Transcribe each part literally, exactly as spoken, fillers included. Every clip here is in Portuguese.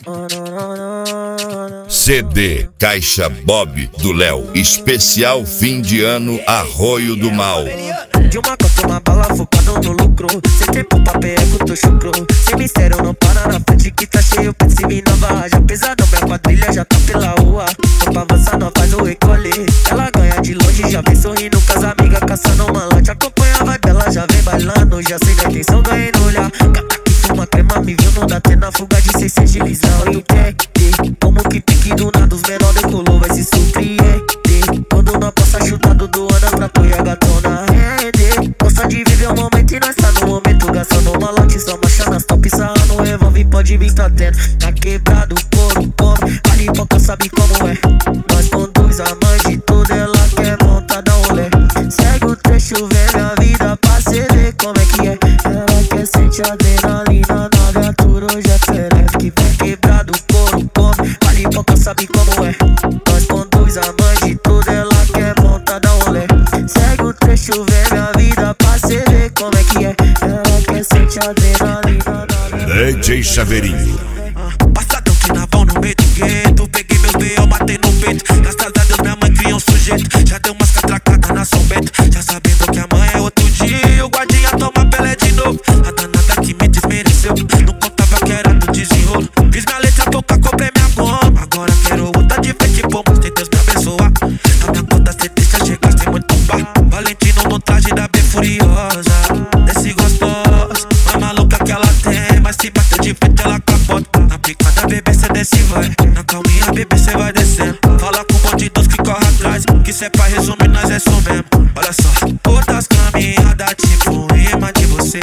C D Caixa Bob do Léo, especial fim de ano Arroio do Mal. De uma cota, uma bala focado no lucro. Sem tempo pra perreco, tô chucro. Sem mistério, não para na frente que tá cheio. Pense em nova, já pesadão, minha quadrilha já tá pela rua. Só pra avançar, nós faz o recolher. Ela ganha de longe, já vem sorrindo com as amigas, caçando uma lanche. Acompanha a vibe, ela já vem bailando. Já sei da atenção, ganhei no olhar. Gata que fuma crema, me viu, não dá até na fuga de seis gilizão. Entende? Como que pique do nada, os menor decolou, vai se surpreender. Quando nós passa chutado do ano pra tu e a gatona render. Gosta de viver o momento e nós tá no momento. Gastando uma lote, só marchando as top, sarrando revolve, pode vir tá tendo. Tá quebrado, couro, come, a lipoca sabe como é. Nós conduz a mãe de tudo, ela quer montar, dá um olé. Segue o trecho, vê minha vida pra cê ver como é que é. Ela quer sentir adrenalina na viatura, hoje é sereve. Que vem quebrado, couro, come, a lipoca sabe como é. Nós conduz a mãe de tudo, ela quer montar, dá um olé. Segue o trecho, vê minha vida pra cê ver como é que é. Ela quer sentir adrenalina na D J Chaveirinho. Passadão de naval no meio do gueto. Peguei meus B O, matei no peito. Graças a Deus minha mãe criou um sujeito. Já deu umas catracadas na São Bento. Já sabendo que amanhã é outro dia. O guardinha toma Pelé de novo. A danada que me desmereceu. Não contava que era do desenrolo. Fiz minha letra pouca, comprei minha goma. Agora quero outra de frente bom. Sem Deus me abençoar. Na minha conta cê deixa chegar sem muito pá. Valentino no traje da B furiosa. Desce gostosa, mais maluca que ela tem. Mas se bater de frente ela capota. Na picada bebê cê desce vai. Na calminha bebê cê vai descendo. Fala com o bonde dos que corre atrás. Que cê é pra resumir, nós é isso mesmo. Olha só, outras caminhadas tipo rima de você.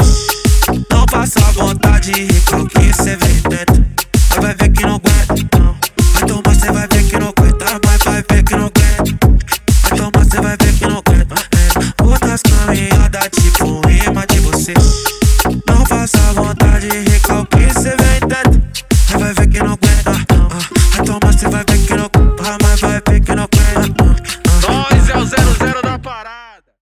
Não passa vontade, recalque cê vem dentro. Mas vai ver que não aguenta, não. Vai tomar, cê vai ver que não aguenta. Mas vai ver que não aguenta. Vai tomar, cê vai ver que não aguenta. É. Outras caminhadas tipo rima de você. Não faça vontade, recalque cê vem dentro. Mas vai ver que não aguenta.